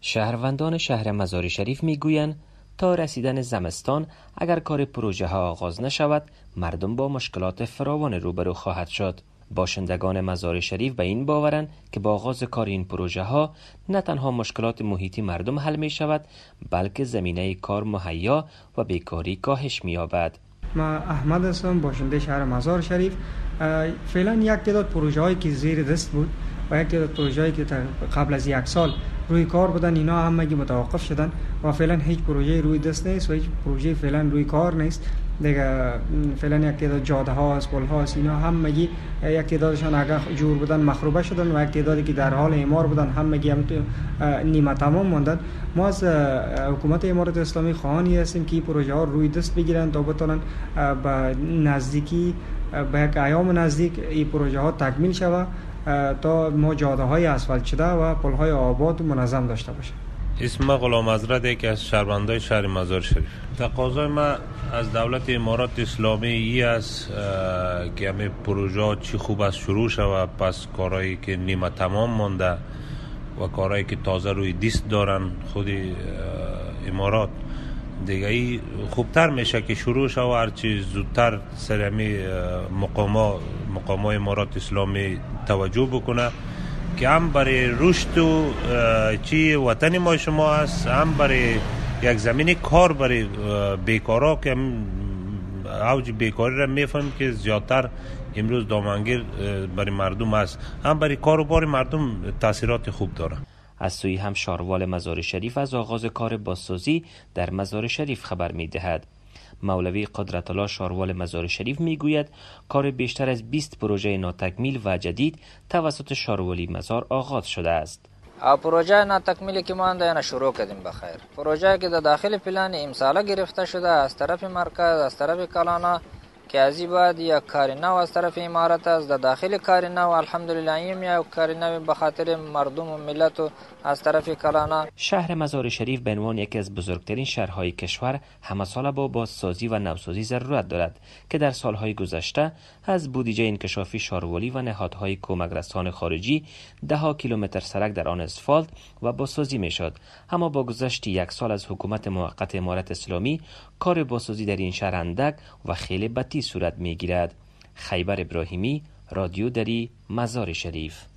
شهروندان شهر مزار شریف میگویند تا رسیدن زمستان اگر کار پروژه ها آغاز نشود مردم با مشکلات فراوان روبرو خواهد شد. باشندگان مزار شریف به این باورند که با آغاز کار این پروژه ها نه تنها مشکلات محیطی مردم حل می شود بلکه زمینه کار مهیا و بیکاری کاهش می یابد. ما احمد هستم، باشنده شهر مزار شریف. فعلا یک تعداد پروژه هایی که زیر دست بود و یک تعداد پروژه هایی که قبل از یک سال روی کار بودن اینا همگی متوقف شدن و فعلا هیچ پروژه روی دست نیست و هیچ پروژه فعلا روی کار نیست دیگه. فعلا یک تعداد جاده ها است، پل ها است، اینا همگی یک تعدادشان اگر جور بودن مخروبه شدن و یک تعدادی که در حال اعمار بودن همگی هم نیمه تمام ماندن. ما از حکومت امارات اسلامی خواهانی هستیم که این پروژه ها روی دست بگیرن تا بتونن به نزدیکی به یک ایام نزدیک این پروژه ها تکمیل شود تا ما جاده های اسفالت شده و پل های آباد و منظم داشته باشیم. اسم غلام حضرت، یکی از شهروندان شهر مزار شریف. تقاضای ما از دولت امارات اسلامی ای است که همه پروژه چی خوب است شروع شود، پس کارهایی که نیمه تمام مانده و کارهایی که تازه روی دست دارن خود امارات دیگه ای خوبتر میشه که شروع شود، هرچی زودتر سر همی مقامات امارات اسلامی توجه بکنه که هم برای رشد و چی وطن ما شما است، هم برای یک زمین کار برای بیکارا که اوج بیکاری را میفهمیم که زیادتر امروز دامنگیر برای مردم است، هم برای کار و بار مردم تاثیرات خوب داره. از سوی هم شاروال مزار شریف از آغاز کار بازسازی در مزار شریف خبر می دهد. مولوی قدرت الله شاروال مزار شریف می گوید کار بیشتر از 20 پروژه ناتکمیل و جدید توسط شاروالی مزار آغاز شده است. پروژه ناتکمیلی که مانده اینا شروع کردیم بخیر. پروژه که در داخل پلان امساله گرفته شده از طرف مرکز، از طرف کلانا که از این بعد یک کار نو از طرف امارات است، در داخل کار نو الحمدلله این یک کار نو به خاطر مردم و ملت و از طرف کلانا. شهر مزار شریف به عنوان یکی از بزرگترین شهرهای کشور همه ساله با بازسازی و نوسازی ضرورت دارد که در سالهای گذشته از بودجه انکشافی شاروالی و نهادهای کمک رسان خارجی 10 کیلومتر سرک در آن اسفالت و بازسازی میشد. اما با گذشت یک سال از حکومت موقت امارت اسلامی کار بازسازی در این شهر اندک و خیلی بطی صورت میگیرد. خیبر ابراهیمی، رادیو دری، مزار شریف.